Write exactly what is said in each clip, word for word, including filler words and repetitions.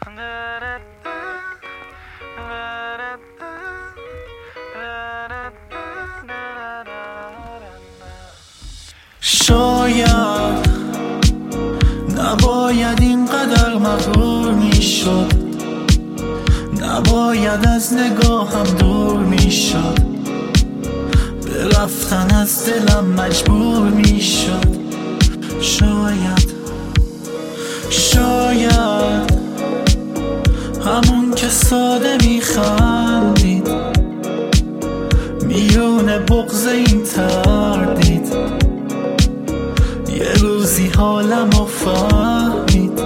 شاید نباید اینقدر مغرور میشد، نباید از نگاهم دور میشد، به رفتن از دلم مجبور میشد. شاید شاید همون که ساده میخندید میون بغض این تردید یه روزی حالمو فهمید.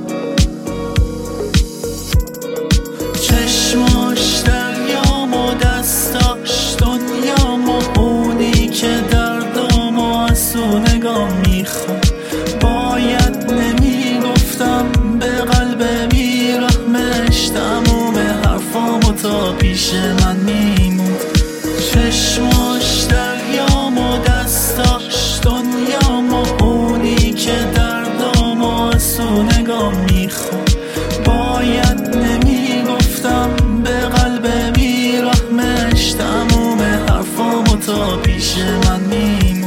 چشماش دریام و دستاش دنیام و اونی که دردامو از تو نگاه میخواد. باید نمیگفتم به قلب بیرحمش، تموم حرفامو تا پیش من میموند. چشماش دریام و دستاش دنیام و اونی که دردامو از تو نگاه میخواد. باید نمیگفتم به قلب بیرحمش، تموم حرفامو تا پیش من میموند.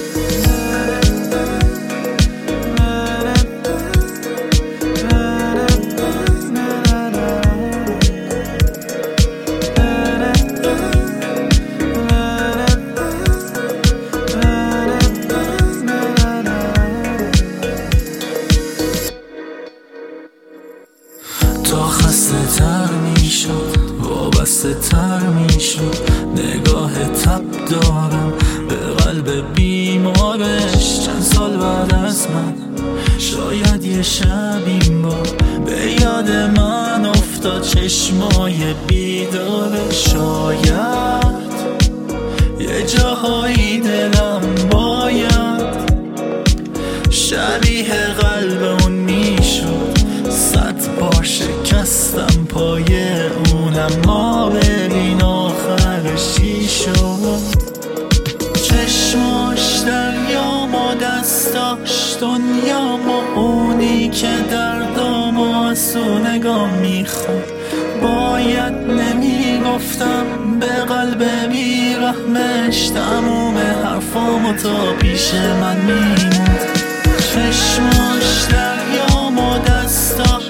تا خسته تر میشد وابسته تر میشد، نگاه تب دارم به قلب بیمارش. چند سال بعد از من شاید یه شب این بار به یاد من افتاد چشمای بیداره. شاید یه جاهایی دلم باید شبیه قلب اون میشد، صد بار شکستم پای اونم، ما ببین آخرش چی شد. چشماش دریام و دستاش دنیام و اونی که دردامو از تو نگاه میخواد. باید نمیگفتم به قلب بیرحمش، تموم حرفامو تا پیش من میموند. چشماش دریام و دستاش